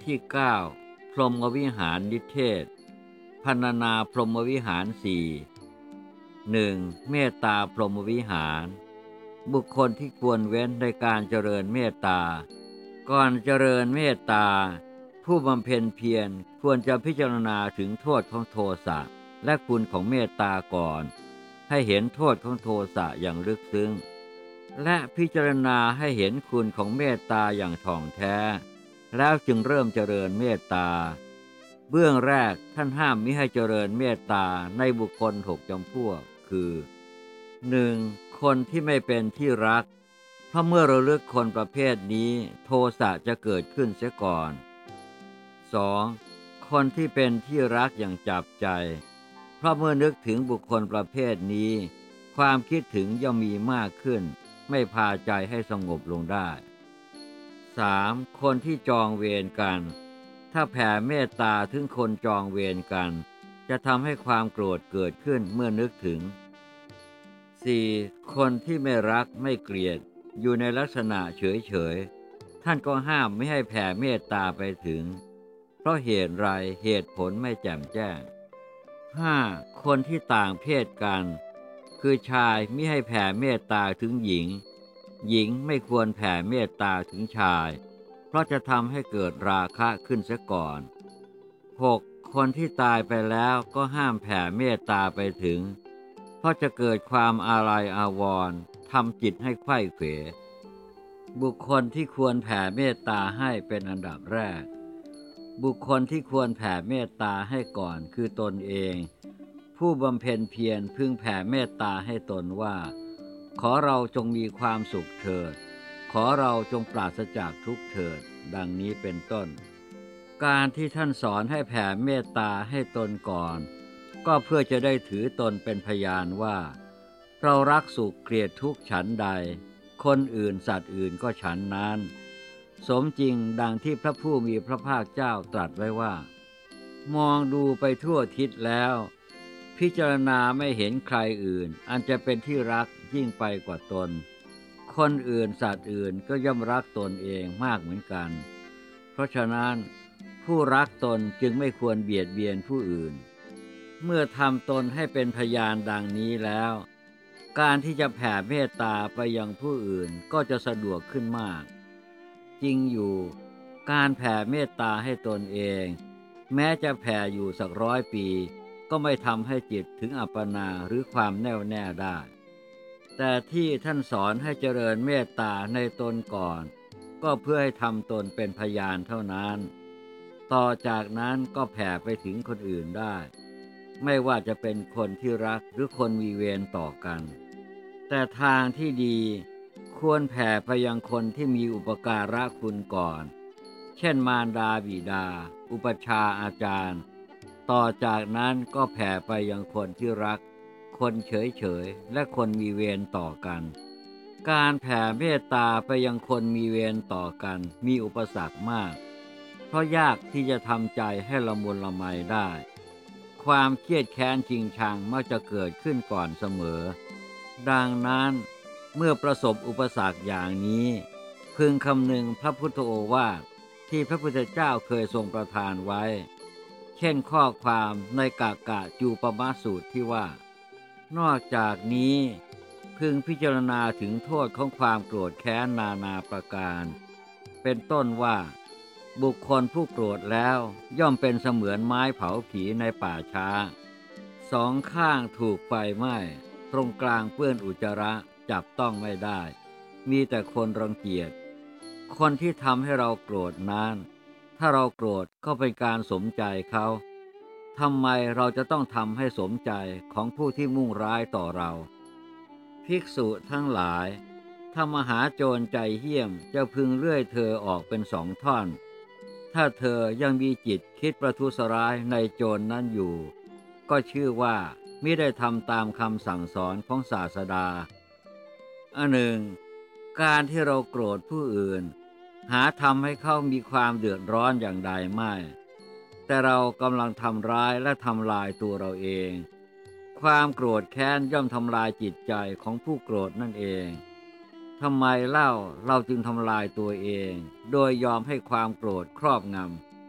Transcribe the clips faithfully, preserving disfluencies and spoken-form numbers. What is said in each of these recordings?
ที่เก้าพรหมวิหารนิเทศพรรณนาพรหมวิหารสี่ หนึ่ง. เมตตาพรหมวิหารบุคคลที่ควรเว้นในการเจริญเมตตาก่อนเจริญเมตตาผู้บำเพ็ญเพียรควรจะพิจารณาถึงโทษของโทสะและคุณของเมตตาก่อนให้เห็นโทษของโทสะอย่างลึกซึ้งและพิจารณาให้เห็นคุณของเมตตาอย่างถ่องแท้แล้วจึงเริ่มเจริญเมตตาเบื้องแรกท่านห้ามมิให้เจริญเมตตาในบุคคลหกจำพวกคือ หนึ่ง. คนที่ไม่เป็นที่รักเพราะเมื่อเราเลือกคนประเภทนี้โทสะจะเกิดขึ้นเสียก่อน สอง. คนที่เป็นที่รักอย่างจับใจเพราะเมื่อนึกถึงบุคคลประเภทนี้ความคิดถึงย่อมมีมากขึ้นไม่พาใจให้สงบลงได้ สาม. คนที่จองเวรกันถ้าแผ่เมตตาถึงคนจองเวรกันจะทำให้ความโกรธเกิดขึ้นเมื่อนึกถึง สี่. คนที่ไม่รักไม่เกลียดอยู่ในลักษณะเฉยๆท่านก็ห้ามไม่ให้แผ่เมตตาไปถึงเพราะเหตุไรเหตุผลไม่แจ่มแจ้ง ห้า. คนที่ต่างเพศกันคือชายมิให้แผ่เมตตาถึงหญิงหญิงไม่ควรแผ่เมตตาถึงชายเพราะจะทำให้เกิดราคะขึ้นเสียก่อน หก. คนที่ตายไปแล้วก็ห้ามแผ่เมตตาไปถึงเพราะจะเกิดความอาลัยอาวรณ์ทำจิตให้ไขว้เขวบุคคลที่ควรแผ่เมตตาให้เป็นอันดับแรกบุคคลที่ควรแผ่เมตตาให้ก่อนคือตนเองผู้บำเพ็ญเพียรพึงแผ่เมตตาให้ตนว่าขอเราจงมีความสุขเถิดขอเราจงปราศจากทุกข์เถิดดังนี้เป็นต้นการที่ท่านสอนให้แผ่เมตตาให้ตนก่อนก็เพื่อจะได้ถือตนเป็นพยานว่าเรารักสุขเกลียดทุกข์ฉันใดคนอื่นสัตว์อื่นก็ฉันนั้นสมจริงดังที่พระผู้มีพระภาคเจ้าตรัสไว้ว่ามองดูไปทั่วทิศแล้วพิจารณาไม่เห็นใครอื่นอันจะเป็นที่รักยิ่งไปกว่าตนคนอื่นสัตว์อื่นก็ย่อมรักตนเองมากเหมือนกันเพราะฉะนั้นผู้รักตนจึงไม่ควรเบียดเบียนผู้อื่นเมื่อทำตนให้เป็นพยานดังนี้แล้วการที่จะแผ่เมตตาไปยังผู้อื่นก็จะสะดวกขึ้นมากจริงอยู่การแผ่เมตตาให้ตนเองแม้จะแผ่อยู่สักร้อยปีก็ไม่ทำให้จิตถึงอัปปนาหรือความแน่วแน่ได้แต่ที่ท่านสอนให้เจริญเมตตาในตนก่อนก็เพื่อให้ทำตนเป็นพยานเท่านั้นต่อจากนั้นก็แผ่ไปถึงคนอื่นได้ไม่ว่าจะเป็นคนที่รักหรือคนมีเวรต่อกันแต่ทางที่ดีควรแผ่ไปยังคนที่มีอุปการะคุณก่อนเช่นมารดาบิดาอุปชาอาจารย์ต่อจากนั้นก็แผ่ไปยังคนที่รักคนเฉยๆและคนมีเวรต่อกันการแผ่เมตตาไปยังคนมีเวรต่อกันมีอุปสรรคมากเพราะยากที่จะทำใจให้ละมุนละไมได้ความเครียดแค้นจริงชังมักจะเกิดขึ้นก่อนเสมอดังนั้นเมื่อประสบอุปสรรคอย่างนี้พึงคำนึงพระพุทธโอวาทที่พระพุทธเจ้าเคยทรงประทานไว้เช่นข้อความในกากะจูปมาสูตรที่ว่านอกจากนี้พึงพิจารณาถึงโทษของความโกรธแค้นนานาประการเป็นต้นว่าบุคคลผู้โกรธแล้วย่อมเป็นเสมือนไม้เผาผีในป่าช้าสองข้างถูกไฟไหม้ตรงกลางเปื้อนอุจจาระจับต้องไม่ได้มีแต่คนรังเกียจคนที่ทำให้เราโกรธนั้นถ้าเราโกรธก็เป็นการสมใจเขาทำไมเราจะต้องทำให้สมใจของผู้ที่มุ่งร้ายต่อเราภิกษุทั้งหลายถ้ามหาโจรใจเหี้ยมจะพึงเลื่อยเธอออกเป็นสองท่อนถ้าเธอยังมีจิตคิดประทุษร้ายในโจรนั้นอยู่ก็ชื่อว่ามิได้ทำตามคำสั่งสอนของศาสดาอันหนึ่งการที่เราโกรธผู้อื่นหาทำให้เขามีความเดือดร้อนอย่างใดไม่แต่เรากำลังทำร้ายและทำลายตัวเราเองความโกรธแค้นย่อมทำลายจิตใจของผู้โกรธนั่นเองทำไมเล่าเราจึงทำลายตัวเองโดยยอมให้ความโกรธครอบง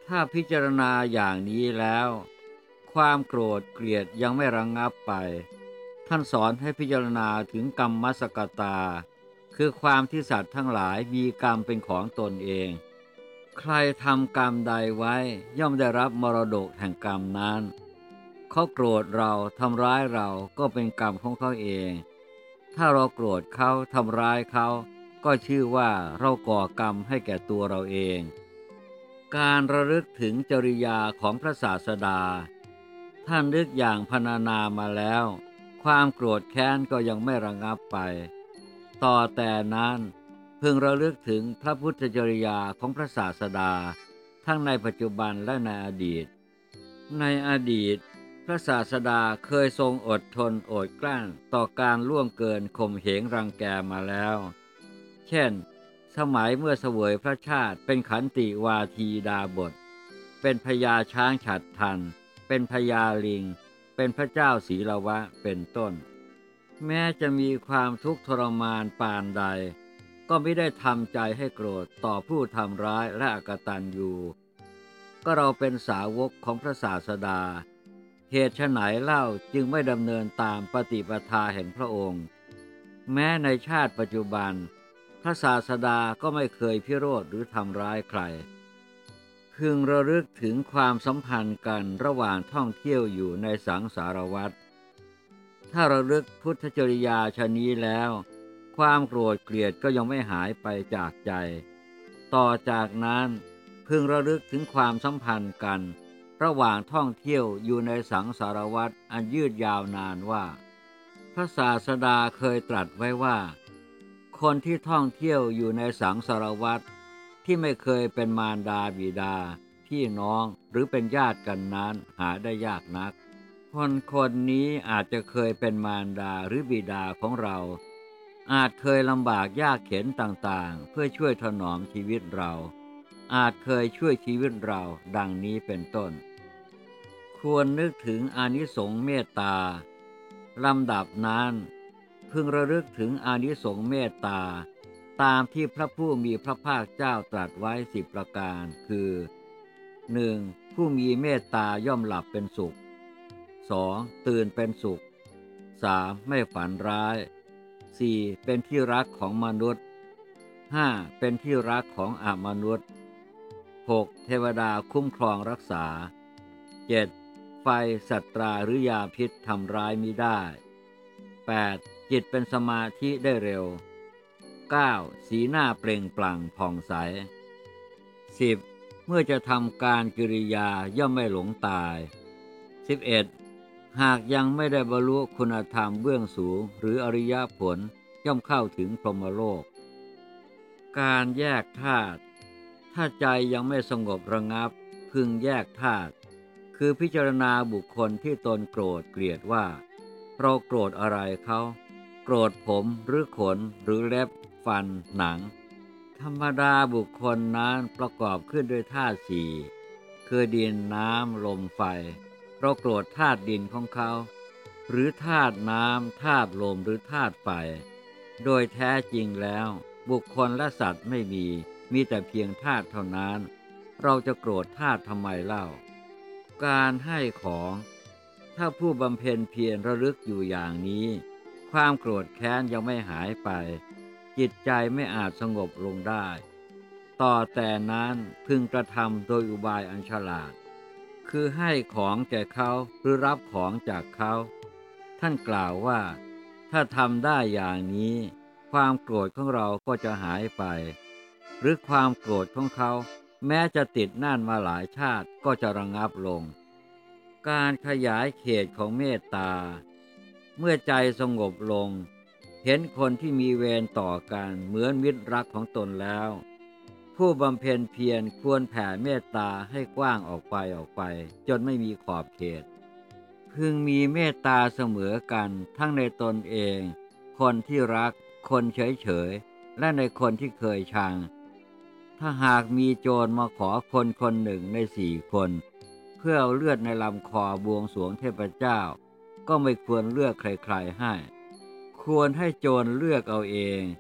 ถ้าพิจารณาอย่างนี้แล้วความโกรธเกลียดยังไม่ระงงับไปท่านสอนให้พิจารณาถึงกรรมมัสกตาคือความที่สัตว์ทั้งหลายมีกรรมเป็นของตนเองใครทำกรรมใดไว้ย่อมได้รับมรดกแห่งกรรมนั้นเขาโกรธเราทำร้ายเราก็เป็นกรรมของเขาเองถ้าเราโกรธเขาทำร้ายเขาก็ชื่อว่าเราก่อกรรมให้แก่ตัวเราเองการระลึกถึงจริยาของพระศาสดาท่านนึกอย่างพรรณนามาแล้วความโกรธแค้นก็ยังไม่ระงับไปต่อแต่นั้นพึงระลึกถึงพระพุทธจริยาของพระศาสดาทั้งในปัจจุบันและในอดีตในอดีตพระศาสดาเคยทรงอดทนอดกลั้นต่อการล่วงเกินข่มเหงรังแกมาแล้วเช่นสมัยเมื่อเสวยพระชาติเป็นขันติวาทีดาบสเป็นพญาช้างฉัตรทันเป็นพญาลิงเป็นพระเจ้าศรีลวะเป็นต้นแม้จะมีความทุกข์ทรมานปานใดก็ไม่ได้ทำใจให้โกรธต่อผู้ทำร้ายและอกตัญญูก็เราเป็นสาวกของพระศาสดาเหตุไฉนเล่าจึงไม่ดำเนินตามปฏิปทาแห่งพระองค์แม้ในชาติปัจจุบันพระศาสดาก็ไม่เคยพิโรธหรือทำร้ายใครพึงระลึกถึงความสัมพันธ์กันระหว่างท่องเที่ยวอยู่ในสังสารวัฏถ้าระลึกพุทธจริยาชนี้แล้วความโกรธเกลียดก็ยังไม่หายไปจากใจต่อจากนั้นพึงระลึกถึงความสัมพันธ์กันระหว่างท่องเที่ยวอยู่ในสังสารวัฏอันยืดยาวนานว่าพระศาสดาเคยตรัสไว้ว่าคนที่ท่องเที่ยวอยู่ในสังสารวัฏที่ไม่เคยเป็นมารดาบิดาพี่น้องหรือเป็นญาติกันนั้นหาได้ยากนักคนคนนี้อาจจะเคยเป็นมารดาหรือบิดาของเราอาจเคยลำบากยากเข็ญต่างๆเพื่อช่วยถนอมชีวิตเราอาจเคยช่วยชีวิตเราดังนี้เป็นต้นควรนึกถึงอานิสงส์เมตตาลำดับนั้นพึงระลึกถึงอานิสงส์เมตตาตามที่พระผู้มีพระภาคเจ้าตรัสไว้สิบประการคือ หนึ่ง. ผู้มีเมตตาย่อมหลับเป็นสุข สอง. ตื่นเป็นสุข สาม. ไม่ฝันร้าย สี่. เป็นที่รักของมนุษย์ ห้า. เป็นที่รักของอมนุษย์ หก. เทวดาคุ้มครองรักษา เจ็ด. ไฟสัตราหรือยาพิษทำร้ายมิได้ แปด. จิตเป็นสมาธิได้เร็ว เก้า. สีหน้าเปล่งปลั่งผ่องใส สิบ. เมื่อจะทำการกิริยาย่อมไม่หลงตาย สิบเอ็ด. หากยังไม่ได้บรรลุคุณธรรมเบื้องสูงหรืออริยผลย่อมเข้าถึงพรหมโลกการแยกธาตุถ้าใจยังไม่สงบระงับพึงแยกธาตุคือพิจารณาบุคคลที่ตนโกรธเกลียดว่าเราโกรธอะไรเขาโกรธผมหรือขนหรือเล็บฟันหนังธรรมดาบุคคลนั้นประกอบขึ้นด้วยธาตุสี่คือดินน้ำลมไฟเราโกรธธาตุดินของเขาหรือธาตุน้ำธาตุลมหรือธาตุไฟโดยแท้จริงแล้วบุคคลและสัตว์ไม่มีมีแต่เพียงธาตุเท่านั้นเราจะโกรธธาตุทำไมเล่าการให้ของถ้าผู้บำเพ็ญเพียรระลึกอยู่อย่างนี้ความโกรธแค้นยังไม่หายไปจิตใจไม่อาจสงบลงได้ต่อแต่นั้นพึงกระทำโดยอุบายอันฉลาดคือให้ของแก่เขาหรือรับของจากเขาท่านกล่าวว่าถ้าทำได้อย่างนี้ความโกรธของเราก็จะหายไปหรือความโกรธของเขาแม้จะติดน่านมาหลายชาติก็จะระงับลงการขยายเขตของเมตตาเมื่อใจสงบลงเห็นคนที่มีเวรต่อกันเหมือนมิตรรักของตนแล้วผู้บำเพ็ญเพียรควรแผ่เมตตาให้กว้างออกไปออกไปจนไม่มีขอบเขตพึงมีเมตตาเสมอกันทั้งในตนเองคนที่รักคนเฉยๆและในคนที่เคยชังถ้าหากมีโจรมาขอคนคนหนึ่งในสี่คนเพื่อเอาเลือดในลำคอบวงสรวงเทพเจ้าก็ไม่ควรเลือกใครๆให้ควรให้โจรเลือกเอาเอง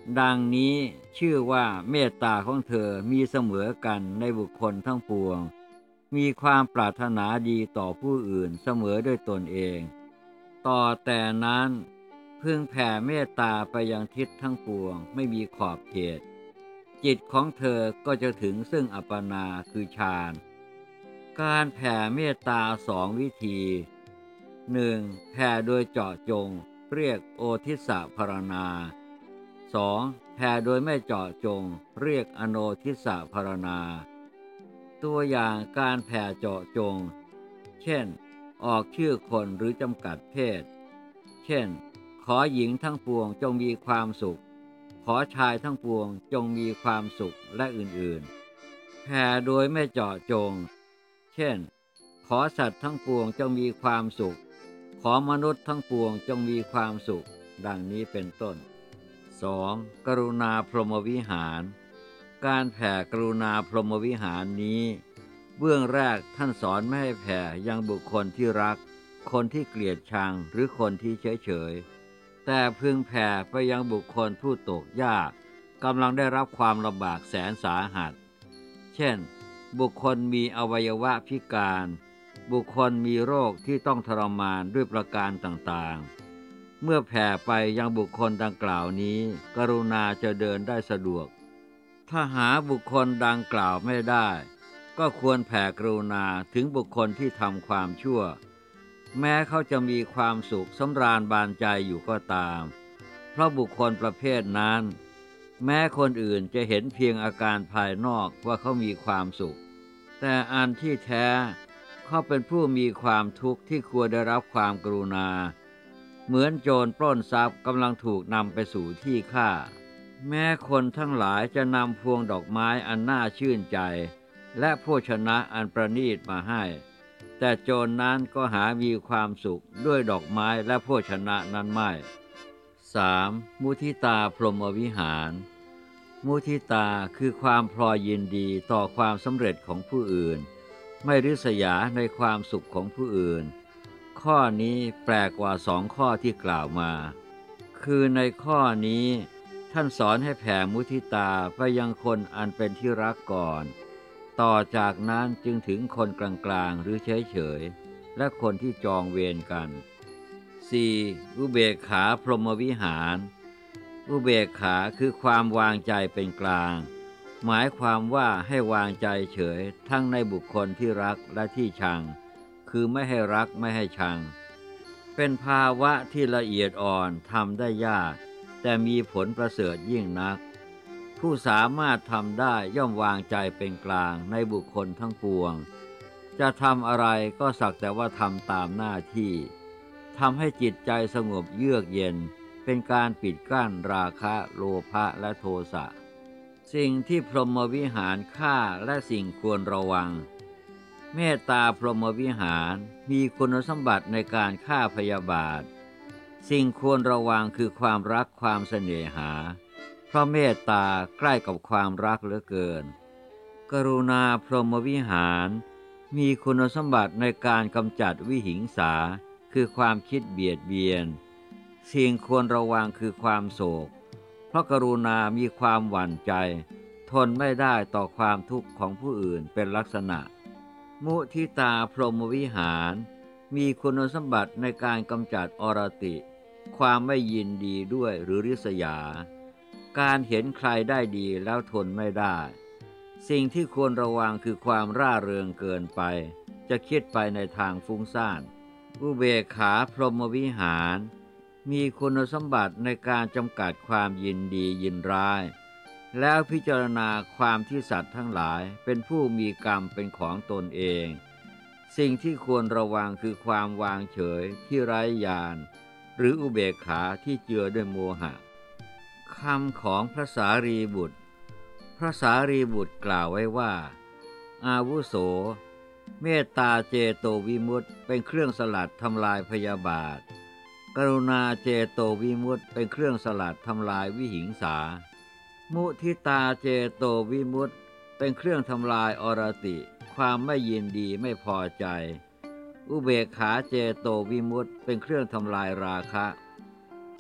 ดังนี้ชื่อว่าเมตตาของเธอมีเสมอกันในบุคคลทั้งปวงมีความปรารถนาดีต่อผู้อื่นเสมอด้วยตนเองต่อแต่นั้นพึงแผ่เมตตาไปยังทิศทั้งปวงไม่มีขอบเขตจิตของเธอก็จะถึงซึ่งอัปปนาคือฌานการแผ่เมตตาสองวิธีหนึ่งแผ่โดยเจาะจงเรียกโอทิสสภารณา สองแผ่โดยไม่เจาะจงเรียกอโนทิสสภารณาตัวอย่างการแผ่เจาะจงเช่นออกชื่อคนหรือจำกัดเพศเช่นขอหญิงทั้งปวงจงมีความสุขขอชายทั้งปวงจงมีความสุขและอื่นๆแผ่โดยไม่เจาะจงเช่นขอสัตว์ทั้งปวงจงมีความสุขขอมนุษย์ทั้งปวงจงมีความสุขดังนี้เป็นต้น สอง. กรุณาพรหมวิหารการแผ่กรุณาพรหมวิหารนี้เบื้องแรกท่านสอนไม่ให้แผ่ยังบุคคลที่รักคนที่เกลียดชังหรือคนที่เฉยเฉยแต่พึงแผ่ไปยังบุคคลผู้ตกยากกำลังได้รับความลำบากแสนสาหัสเช่นบุคคลมีอวัยวะพิการบุคคลมีโรคที่ต้องทรมานด้วยประการต่างๆเมื่อแผ่ไปยังบุคคลดังกล่าวนี้กรุณาจะเดินได้สะดวกถ้าหาบุคคลดังกล่าวไม่ได้ก็ควรแผ่กรุณาถึงบุคคลที่ทำความชั่วแม้เขาจะมีความสุขสำราญบานใจอยู่ก็ตามเพราะบุคคลประเภทนั้นแม้คนอื่นจะเห็นเพียงอาการภายนอกว่าเขามีความสุขแต่อันที่แท้เขาเป็นผู้มีความทุกข์ที่ควรได้รับความกรุณาเหมือนโจรปล้นทรัพย์กำลังถูกนำไปสู่ที่ฆ่าแม้คนทั้งหลายจะนำพวงดอกไม้อันน่าชื่นใจและโภชนะอันประณีตมาให้แต่โจรนั้นก็หามีความสุขด้วยดอกไม้และโภชนะนั้นไม่ สาม. มุทิตาพรหมวิหารมุทิตาคือความพลอยยินดีต่อความสำเร็จของผู้อื่นไม่ริษยาในความสุขของผู้อื่นข้อนี้แปลกกว่าสองข้อที่กล่าวมาคือในข้อนี้ท่านสอนให้แผ่มุทิตาไปยังคนอันเป็นที่รักก่อนต่อจากนั้นจึงถึงคนกลางๆหรือเฉยๆและคนที่จองเวรกัน สี่. อุเบกขาพรหมวิหารอุเบกขาคือความวางใจเป็นกลางหมายความว่าให้วางใจเฉยทั้งในบุคคลที่รักและที่ชังคือไม่ให้รักไม่ให้ชังเป็นภาวะที่ละเอียดอ่อนทำได้ยากแต่มีผลประเสริฐยิ่งนักผู้สามารถทำได้ย่อมวางใจเป็นกลางในบุคคลทั้งปวงจะทำอะไรก็สักแต่ว่าทำตามหน้าที่ทำให้จิตใจสงบเยือกเย็นเป็นการปิดกั้นราคะโลภะและโทสะสิ่งที่พรหมวิหารฆ่าและสิ่งควรระวังเมตตาพรหมวิหารมีคุณสมบัติในการฆ่าพยาบาทสิ่งควรระวังคือความรักความเสน่หาเพราะเมตตาใกล้กับความรักเหลือเกินกรุณาพรหมวิหารมีคุณสมบัติในการกำจัดวิหิงสาคือความคิดเบียดเบียนสิ่งควรระวังคือความโศกเพราะกรุณามีความหวั่นใจทนไม่ได้ต่อความทุกข์ของผู้อื่นเป็นลักษณะมุทิตาพรหมวิหารมีคุณสมบัติในการกำจัดอรติความไม่ยินดีด้วยหรือริษยาการเห็นใครได้ดีแล้วทนไม่ได้สิ่งที่ควรระวังคือความร่าเริงเกินไปจะคิดไปในทางฟุ้งซ่านอุเบกขาพรหมวิหารมีคุณสมบัติในการจำกัดความยินดียินร้ายแล้วพิจารณาความที่สัตว์ทั้งหลายเป็นผู้มีกรรมเป็นของตนเองสิ่งที่ควรระวังคือความวางเฉยที่ไร้ญาณหรืออุเบกขาที่เจือด้วยโมหะคำของพระสารีบุตรพระสารีบุตรกล่าวไว้ว่าอาวุโสเมตตาเจโตวิมุตติเป็นเครื่องสลัดทำลายพยาบาทกรุณาเจโตวิมุตติเป็นเครื่องสลัดทำลายวิหิงสามุทิตาเจโตวิมุตติเป็นเครื่องทำลายอรติความไม่ยินดีไม่พอใจอุเบกขาเจโตวิมุตติเป็นเครื่องทำลายราคะ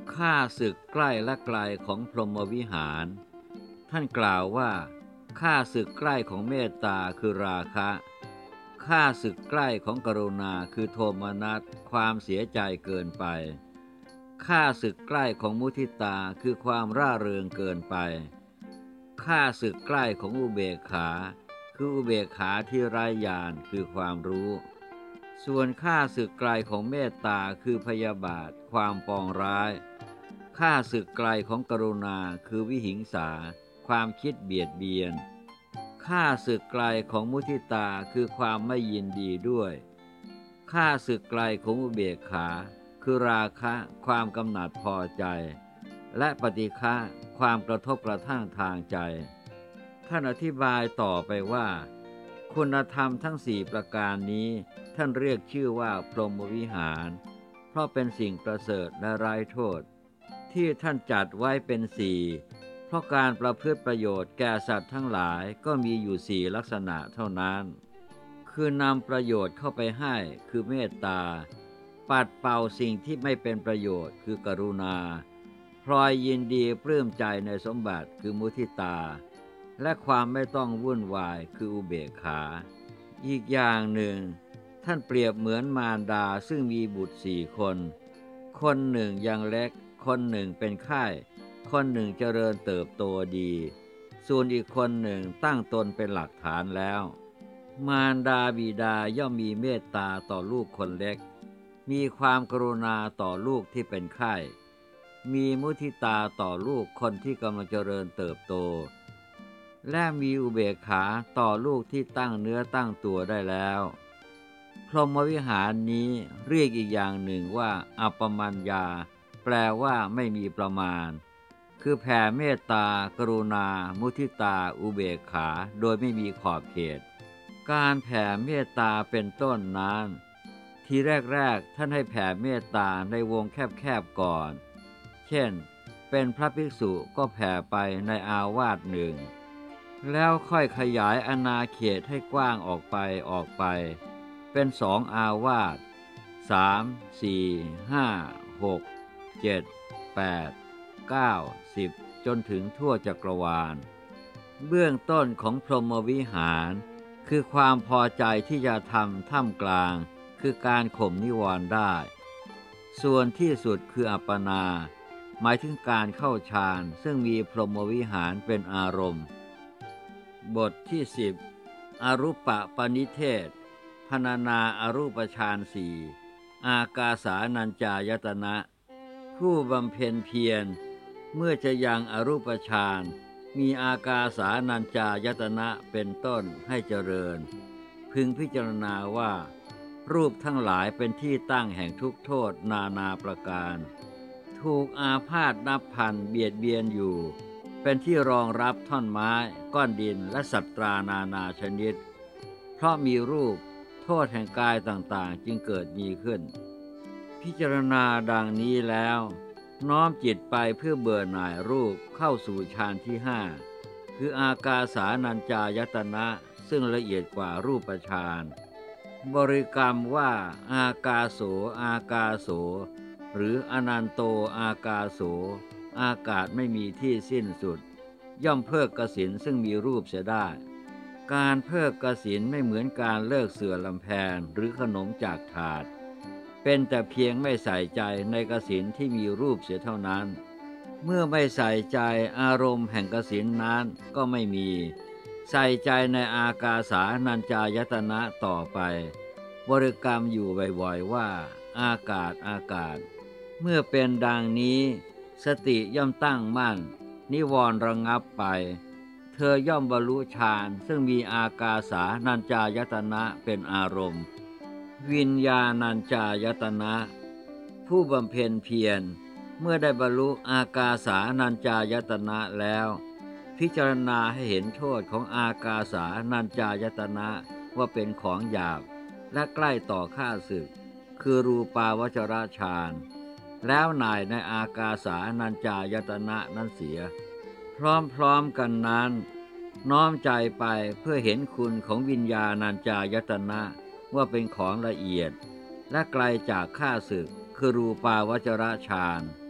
ข้าศึกใกล้และไกลของพรหมวิหารท่านกล่าวว่าข้าศึกใกล้ของเมตตาคือราคะข้าศึกใกล้ของกรุณาคือโทมนัสความเสียใจเกินไปข้าศึกใกล้ของมุทิตาคือความร่าเริงเกินไปข้าศึกใกล้ของอุเบกขาคืออุเบกขาที่ไร้ญาณคือความรู้ส่วนข้าศึกไกลของเมตตาคือพยาบาทความปองร้ายข้าศึกไกลของกรุณาคือวิหิงสาความคิดเบียดเบียนข้าศึกไกลของมุทิตาคือความไม่ยินดีด้วยข้าศึกไกลของอุเบกขาคือราคะความกำหนัดพอใจและปฏิฆะความกระทบกระทั่งทางใจท่านอธิบายต่อไปว่าคุณธรรมทั้งสี่ประการนี้ท่านเรียกชื่อว่าพรหมวิหารเพราะเป็นสิ่งประเสริฐและไร้โทษที่ท่านจัดไว้เป็นสี่เพราะการประพฤติประโยชน์แก่สัตว์ทั้งหลายก็มีอยู่สี่ลักษณะเท่านั้นคือนำประโยชน์เข้าไปให้คือเมตตาปัดเป่าสิ่งที่ไม่เป็นประโยชน์คือกรุณาพลอยยินดีปลื้มใจในสมบัติคือมุทิตาและความไม่ต้องวุ่นวายคืออุเบกขาอีกอย่างหนึ่งท่านเปรียบเหมือนมารดาซึ่งมีบุตรสี่คนคนหนึ่งยังเล็กคนหนึ่งเป็นไข้คนหนึ่งเจริญเติบโตดีส่วนอีกคนหนึ่งตั้งตนเป็นหลักฐานแล้วมารดาบิดาย่อมมีเมตตาต่อลูกคนเล็กมีความกรุณาต่อลูกที่เป็นไข้มีมุทิตาต่อลูกคนที่กำลังเจริญเติบโตและมีอุเบกขาต่อลูกที่ตั้งเนื้อตั้งตัวได้แล้วพรหมวิหารนี้เรียกอีกอย่างหนึ่งว่าอัปปมัญญาแปลว่าไม่มีประมาณคือแผ่เมตตากรุณามุทิตาอุเบกขาโดยไม่มีขอบเขตการแผ่เมตตาเป็นต้นนั้นทีแรกๆท่านให้แผ่เมตตาในวงแคบๆก่อนเช่นเป็นพระภิกษุก็แผ่ไปในอาวาสหนึ่งแล้วค่อยขยายอาณาเขตให้กว้างออกไปออกไปเป็นสองอาวาสสามสี่ห้าหกเจ็ดแปดเก้าสิบจนถึงทั่วจักรวาลเบื้องต้นของพรหมวิหารคือความพอใจที่จะทำท่ามกลางคือการข่มนิวรณ์ได้ส่วนที่สุดคืออัปปนาหมายถึงการเข้าฌานซึ่งมีพรหมวิหารเป็นอารมณ์บทที่สิบอรูปปนิเทศพรรณนาอรูปฌานสี่อากาสานัญจายตนะผู้บำเพ็ญเพียรเมื่อจะยังอรูปฌานมีอากาสานัญจายตนะเป็นต้นให้เจริญพึงพิจารณาว่ารูปทั้งหลายเป็นที่ตั้งแห่งทุกโทษนานาประการถูกอาพาธนับพันเบียดเบียนอยู่เป็นที่รองรับท่อนไม้ก้อนดินและสัตว์ตรานานาชนิดเพราะมีรูปโทษแห่งกายต่างๆจึงเกิดมีขึ้นพิจารณาดังนี้แล้วน้อมจิตไปเพื่อเบื่อหน่ายรูปเข้าสู่ฌานที่ห้าคืออากาสานัญจายตนะซึ่งละเอียดกว่ารูปฌานบริกรรมว่าอากาโสอากาโสหรืออนันโตอากาโสอากาศไม่มีที่สิ้นสุดย่อมเพิกกสิณซึ่งมีรูปเสียได้การเพิกกสิณไม่เหมือนการเลิกเสื่อลำแพนหรือขนมจากถาดเป็นแต่เพียงไม่ใส่ใจในกสิณที่มีรูปเสียเท่านั้นเมื่อไม่ใส่ใจอารมณ์แห่งกสิณนั้นก็ไม่มีใส่ใจในอากาสานัญจายตนะต่อไปบริกรรมอยู่บ่อยๆว่าอากาศอากาศเมื่อเป็นดังนี้สติย่อมตั้งมั่นนิวรณ์ระงับไปเธอย่อมบรรลุฌานซึ่งมีอากาสานัญจายตนะเป็นอารมณ์วิญญาณัญจายตนะผู้บำเพ็ญเพียรเมื่อได้บรรลุอากาสานัญจายตนะแล้วพิจารณาให้เห็นโทษของอากาสานัญจายตนะว่าเป็นของหยาบและใกล้ต่อข้าศึกคือรูปาวจรฌานแล้วหน่ายในอากาสานัญจายตนะนั้นเสียพร้อมๆกันนั้นน้อมใจไปเพื่อเห็นคุณของวิญญาณัญจายตนะว่าเป็นของละเอียดและไกลจากข้าศึกคือรูปาวจรฌาน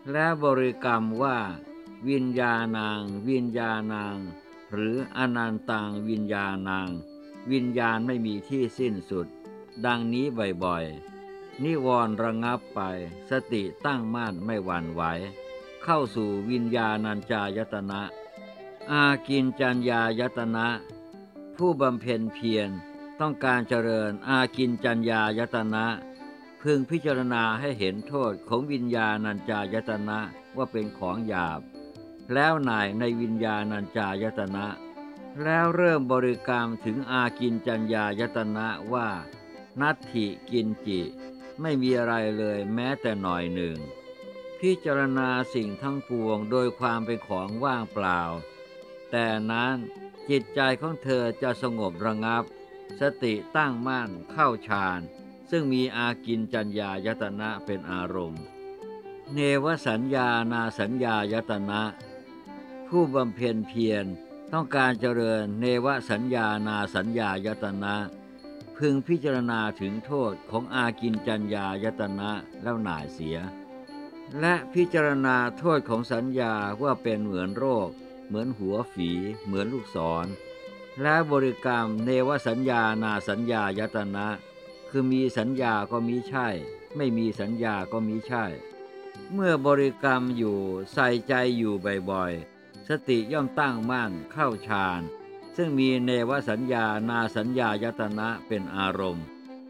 และบริกรรมว่าวิญญาณังวิญญาณังหรืออนันตังวิญญาณังวิญญาณไม่มีที่สิ้นสุดดังนี้บ่อยๆนิวรณ์ระงับไปสติตั้งมั่นไม่หวั่นไหวเข้าสู่วิญญาณัญจายตนะอากินจัญญายตนะผู้บำเพ็ญเพียรต้องการเจริญอากินจัญญายตนะพึงพิจารณาให้เห็นโทษของวิญญาณัญจายตนะว่าเป็นของหยาบแล้วหน่ายในวิญญาณัญจายตนะแล้วเริ่มบริกรรมถึงอากินจัญญายตนะว่านัตถิกินจิไม่มีอะไรเลยแม้แต่หน่อยหนึ่งพิจารณาสิ่งทั้งปวงโดยความเป็นของว่างเปล่าแต่นั้นจิตใจของเธอจะสงบระงับสติตั้งมั่นเข้าฌานซึ่งมีอากินจัญญายตนะเป็นอารมณ์เนวสัญญานาสัญญายตนะผู้บำเพ็ญเพียรต้องการเจริญเนวสัญญานาสัญญายตนะพึงพิจารณาถึงโทษของอากินจัญญายตนะแล้วหน่ายเสียและพิจารณาโทษของสัญญาว่าเป็นเหมือนโรคเหมือนหัวฝีเหมือนลูกศรและบริกรรมเนวสัญญานาสัญญายตนะคือมีสัญญาก็มิใช่ไม่มีสัญญาก็มิใช่เมื่อบริกรรมอยู่ใส่ใจอยู่บ่อยๆสติย่อมตั้งมั่นเข้าฌานซึ่งมีเนวสัญญานาสัญญายตนะเป็นอารมณ์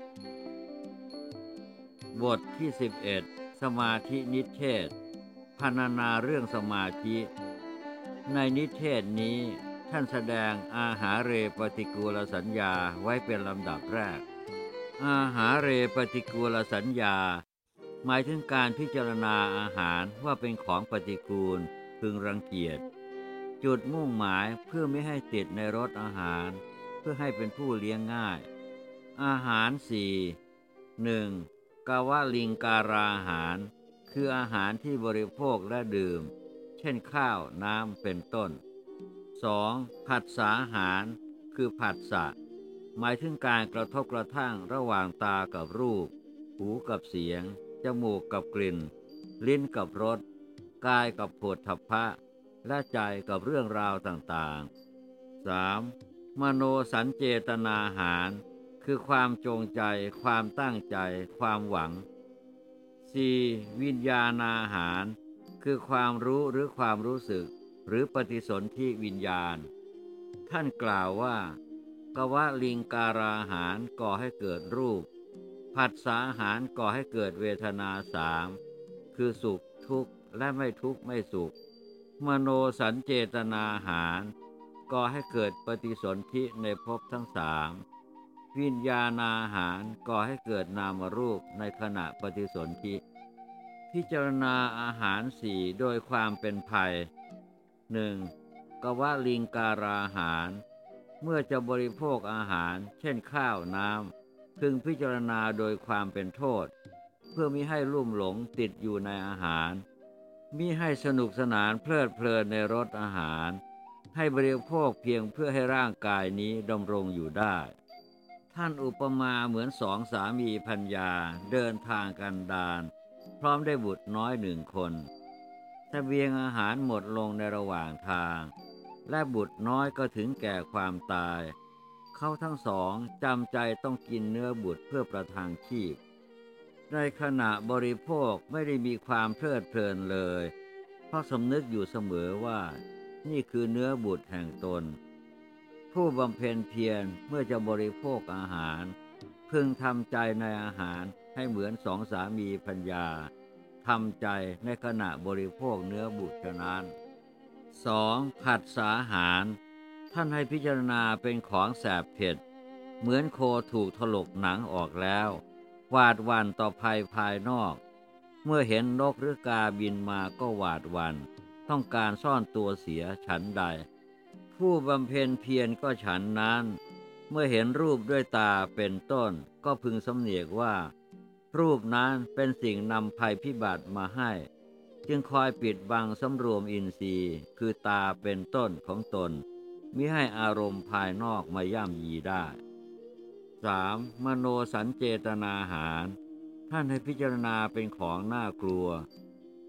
บทที่สิบเอ็ดสมาธินิเทศพรรณนาเรื่องสมาธิในนิเทศนี้ท่านแสดงอาหาเรปฏิกูลสัญญาไว้เป็นลำดับแรกอาหาเรปฏิกูลสัญญาหมายถึงการพิจารณาอาหารว่าเป็นของปฏิกูลพึงรังเกียจจุดมุ่งหมายเพื่อไม่ให้ติดในรสอาหารเพื่อให้เป็นผู้เลี้ยงง่ายอาหารสี่ หนึ่งกาวลิงการาหารคืออาหารที่บริโภคและดื่มเช่นข้าวน้ำเป็นต้น สอง ผัสสาหารคือผัสสะหมายถึงการกระทบกระทั่งระหว่างตากับรูปหูกับเสียงจมูกกับกลิ่นลิ้นกับรสกายกับโผฏฐัพพะและใจกับเรื่องราวต่างๆ สาม มโนสัญเจตนาหารคือความจงใจความตั้งใจความหวัง สี่ วิญญาณอาหารคือความรู้หรือความรู้สึกหรือปฏิสนธิวิญญาณท่านกล่าวว่ากวลิงการาหารก่อให้เกิดรูปผัสสาหารก่อให้เกิดเวทนาสามคือสุขทุกข์และไม่ทุกข์ไม่สุขมโนสัญเจตนาหารก่อให้เกิดปฏิสนธิในภพทั้งสามวิญญาณอาหารก่อให้เกิดนามรูปในขณะปฏิสนธิพิจารณาอาหารสี่โดยความเป็นภัย หนึ่ง. กวลิงการาหารเมื่อจะบริโภคอาหารเช่นข้าวน้ำพึงพิจารณาโดยความเป็นโทษเพื่อมิให้ลุ่มหลงติดอยู่ในอาหารมิให้สนุกสนานเพลิดเพลินในรสอาหารให้บริโภคเพียงเพื่อให้ร่างกายนี้ดำรงอยู่ได้ท่านอุปมาเหมือนสองสามีภรรยาเดินทางกันดารพร้อมได้บุตรน้อยหนึ่งคนเสบียงอาหารหมดลงในระหว่างทางและบุตรน้อยก็ถึงแก่ความตายเขาทั้งสองจำใจต้องกินเนื้อบุตรเพื่อประทังชีพในขณะบริโภคไม่ได้มีความเพลิดเพลินเลยเพราะสำนึกอยู่เสมอว่านี่คือเนื้อบุตรแห่งตนผู้บำเพ็ญเพียรเมื่อจะบริโภคอาหารพึงทำใจในอาหารให้เหมือนสองสามีภรรยาทำใจในขณะบริโภคเนื้อบุตรฉะนั้น สอง. ผัสสาหารท่านให้พิจารณาเป็นของแสบเผ็ดเหมือนโคถูกถลกหนังออกแล้วหวาดหวั่นต่อภัยภายนอกเมื่อเห็นนกหรือกาบินมาก็หวาดหวั่นต้องการซ่อนตัวเสียฉันใดผู้บำเพ็ญเพียรก็ฉันนั้นเมื่อเห็นรูปด้วยตาเป็นต้นก็พึงสำเนียกว่ารูปนั้นเป็นสิ่งนำภัยพิบัติมาให้จึงคอยปิดบังสำรวมอินทรีย์คือตาเป็นต้นของตนมิให้อารมณ์ภายนอกมาย่ำยีได้ สาม. มโนสัญเจตนาหารท่านให้พิจารณาเป็นของน่ากลัว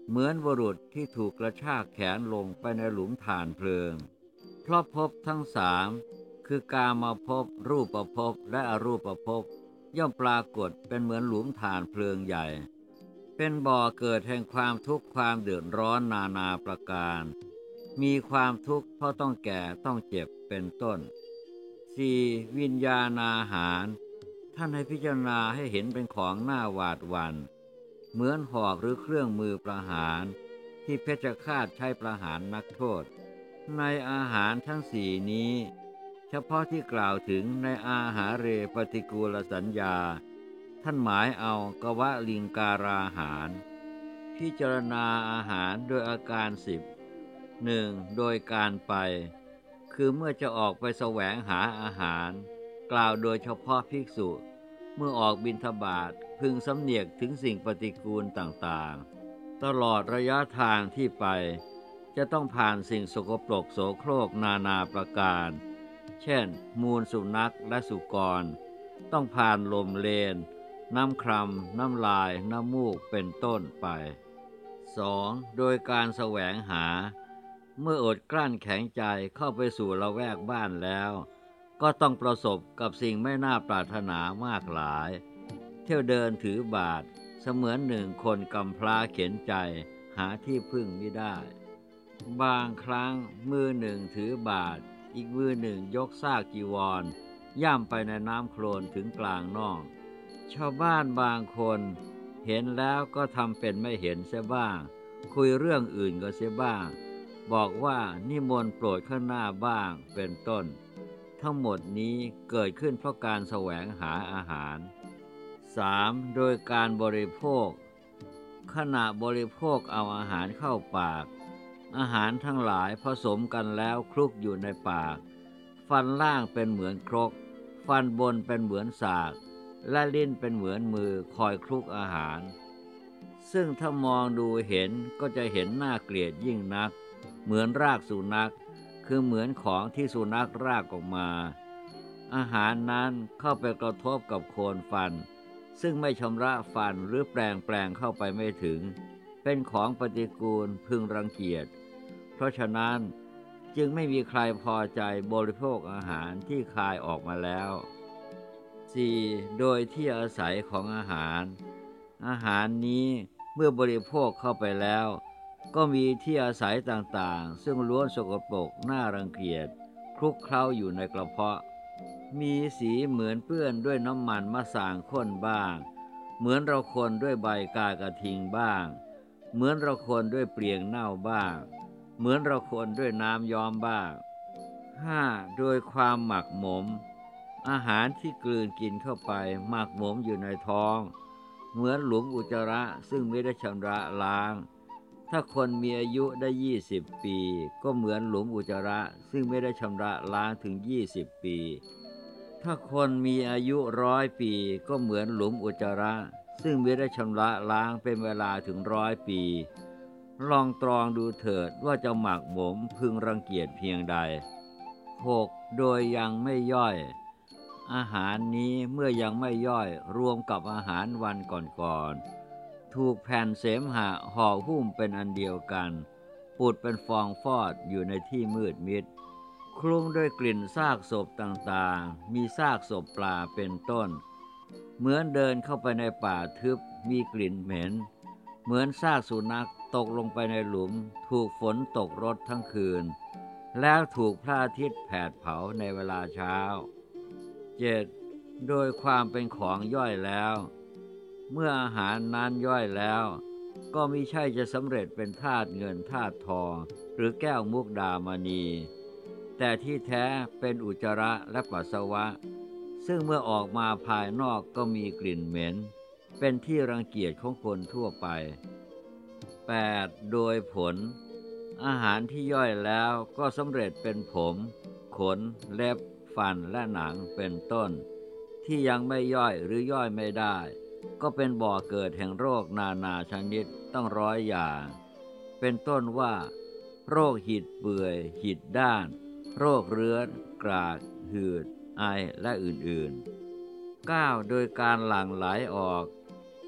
เหมือนบุรุษที่ถูกกระชากแขนลงไปในหลุมถ่านเพลิงเพราะภพทั้งสามคือกามภพรูปภพและอรูปภพย่อมปรากฏเป็นเหมือนหลุมถ่านเพลิงใหญ่เป็นบ่อเกิดแห่งความทุกข์ความเดือดร้อนนานาประการมีความทุกข์เพราะต้องแก่ต้องเจ็บเป็นต้น สี่. วิญญาณอาหารท่านให้พิจารณาให้เห็นเป็นของหน้าหวาดหวั่นเหมือนหอกหรือเครื่องมือประหารที่เพชฌฆาตใช้ประหารนักโทษในอาหารทั้งสี่นี้เฉพาะที่กล่าวถึงในอาหารเรปฏิกูลสัญญาท่านหมายเอากวลิงการาหารพิจารณาอาหารโดยอาการสิบ หนึ่งโดยการไปคือเมื่อจะออกไปแสวงหาอาหารกล่าวโดยเฉพาะภิกษุเมื่อออกบิณฑบาตพึงสำเนียกถึงสิ่งปฏิกูลต่างๆตลอดระยะทางที่ไปจะต้องผ่านสิ่งสกปรกโสโครกนานาประการเช่นมูลสุนัขและสุกรต้องผ่านลมเลนน้ำคร่ำน้ำลายน้ำมูกเป็นต้นไป สอง. โดยการแสวงหาเมื่ออดกลั้นแข็งใจเข้าไปสู่ละแวกบ้านแล้วก็ต้องประสบกับสิ่งไม่น่าปรารถนามากหลายเที่ยวเดินถือบาทเสมือนหนึ่งคนกำพร้าเข็นใจหาที่พึ่งไม่ได้บางครั้งมือหนึ่งถือบาทอีกมือหนึ่งยกซากจีวรย่ำไปในน้ำโคลนถึงกลางน่องชาวบ้านบางคนเห็นแล้วก็ทำเป็นไม่เห็นเสียบ้างคุยเรื่องอื่นก็เสียบ้างบอกว่านิมนต์โปรดข้างหน้าบ้างเป็นต้นทั้งหมดนี้เกิดขึ้นเพราะการแสวงหาอาหาร สาม. โดยการบริโภคขณะบริโภคเอาอาหารเข้าปากอาหารทั้งหลายผสมกันแล้วคลุกอยู่ในปากฟันล่างเป็นเหมือนครกฟันบนเป็นเหมือนสากและลิ้นเป็นเหมือนมือคอยคลุกอาหารซึ่งถ้ามองดูเห็นก็จะเห็นน่าเกลียดยิ่งนักเหมือนรากสุนัขคือเหมือนของที่สุนัขรากออกมาอาหารนั้นเข้าไปกระทบกับโคนฟันซึ่งไม่ชำระฟันหรือแปลงแปลงเข้าไปไม่ถึงเป็นของปฏิกูลพึงรังเกียจเพราะฉะนั้นจึงไม่มีใครพอใจบริโภคอาหารที่คายออกมาแล้ว สี่. โดยที่อาศัยของอาหารอาหารนี้เมื่อบริโภคเข้าไปแล้วก็มีที่อาศัยต่างๆซึ่งล้วนสกปรกน่ารังเกียจคลุกเคล้าอยู่ในกระเพาะมีสีเหมือนเปื้อนด้วยน้ำมันมะสางข้นบ้างเหมือนเราคนด้วยใบกากระทิงบ้างเหมือนเราคนด้วยเปลียงเน่าบ้างเหมือนเราคนด้วยน้ำย้อมบ้าง ห้า. โดยความหมักหมมอาหารที่กลืนกินเข้าไปหมักหมมอยู่ในท้องเหมือนหลุมอุจจาระซึ่งไม่ได้ชำระล้างถ้าคนมีอายุได้ยี่สิบปีก็เหมือนหลุมอุจจาระซึ่งไม่ได้ชำระล้างถึงยี่สิบปีถ้าคนมีอายุร้อยปีก็เหมือนหลุมอุจจาระซึ่งไม่ได้ชำระล้างเป็นเวลาถึงร้อยปีลองตรองดูเถิดว่าจะหมักหมมพึงรังเกียจเพียงใด หก. โดยยังไม่ย่อยอาหารนี้เมื่อยังไม่ย่อยรวมกับอาหารวันก่อนๆถูกแผ่นเสมหะห่อหุ้มเป็นอันเดียวกันปุดเป็นฟองฟอดอยู่ในที่มืดมิดคลุ้งด้วยกลิ่นซากศพต่างๆมีซากศพปลาเป็นต้นเหมือนเดินเข้าไปในป่าทึบมีกลิ่นเหม็นเหมือนซากสุนัขตกลงไปในหลุมถูกฝนตกรดทั้งคืนแล้วถูกพระอาทิตย์แผดเผาในเวลาเช้า เจ็ด. โดยความเป็นของย่อยแล้วเมื่ออาหารนั้นย่อยแล้วก็มิใช่จะสำเร็จเป็นธาตุเงินธาตุทองหรือแก้วมุกดามณีแต่ที่แท้เป็นอุจจาระและปัสสาวะซึ่งเมื่อออกมาภายนอกก็มีกลิ่นเหม็นเป็นที่รังเกียจของคนทั่วไป แปด. โดยผลอาหารที่ย่อยแล้วก็สำเร็จเป็นผมขนเล็บฟันและหนังเป็นต้นที่ยังไม่ย่อยหรือย่อยไม่ได้ก็เป็นบ่อเกิดแห่งโรคนานาชนิดต้องร้อยอย่างเป็นต้นว่าโรคหิดเปื่อยหิดด้านโรคเรื้อนกรากหืดไอและอื่นๆ เก้า. โดยการหลั่งไหลออก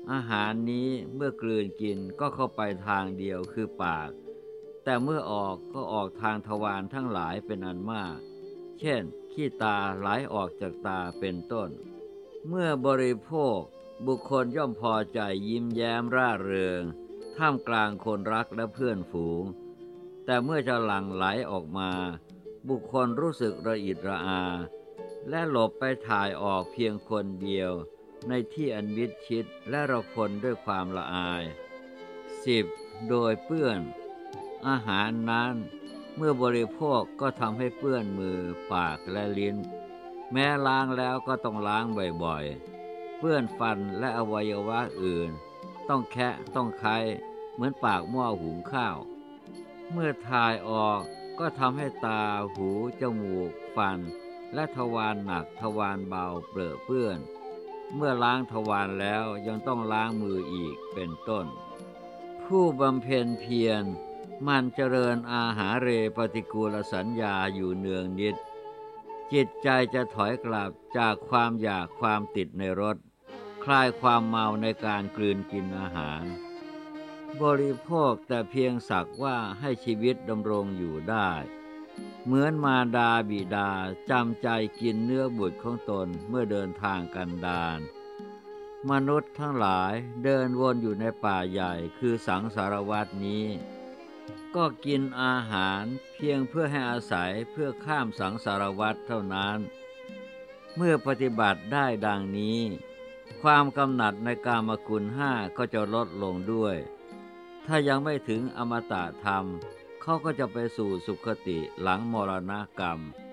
อาหารนี้เมื่อกลืนกินก็เข้าไปทางเดียวคือปากแต่เมื่อออกก็ออกทางทวารทั้งหลายเป็นอันมากเช่นขี้ตาไหลออกจากตาเป็นต้นเมื่อบริโภคบุคคลย่อมพอใจยิ้มแย้มร่าเริงท่ามกลางคนรักและเพื่อนฝูงแต่เมื่อจะหลั่งไหลออกมาบุคคลรู้สึกระอิดระอาและหลบไปถ่ายออกเพียงคนเดียวในที่อันมิดชิดและระคนด้วยความละอาย สิบ. โดยเปื้อนอาหารนั้นเมื่อบริโภคก็ทำให้เปื้อนมือปากและลิ้นแม้ล้างแล้วก็ต้องล้างบ่อยๆเปื้อนฟันและอวัยวะอื่นต้องแคะต้องไคัเหมือนปากหม้อหุงข้าวเมื่อถ่ายออกก็ทำให้ตาหูจมูกฟันและทวารหนักทวารเบาเปรอะเปื้อนเมื่อล้างทวารแล้วยังต้องล้างมืออีกเป็นต้นผู้บำเพ็ญเพียรมันเจริญอาหาเรปฏิกูลสัญญาอยู่เนืองนิดจิตใจจะถอยกลับจากความอยากความติดในรสคลายความเมาในการกลืนกินอาหารบริโภคแต่เพียงสักว่าให้ชีวิตดำรงอยู่ได้เหมือนมารดาบิดาจำใจกินเนื้อบุตรของตนเมื่อเดินทางกันดารมนุษย์ทั้งหลายเดินวนอยู่ในป่าใหญ่คือสังสารวัฏนี้ก็กินอาหารเพียงเพื่อให้อาศัยเพื่อข้ามสังสารวัฏเท่านั้นเมื่อปฏิบัติได้ดังนี้ความกำหนัดในกามคุณห้าก็จะลดลงด้วยถ้ายังไม่ถึงอมตะธรรมเขาก็จะไปสู่สุคติหลังมรณกรรม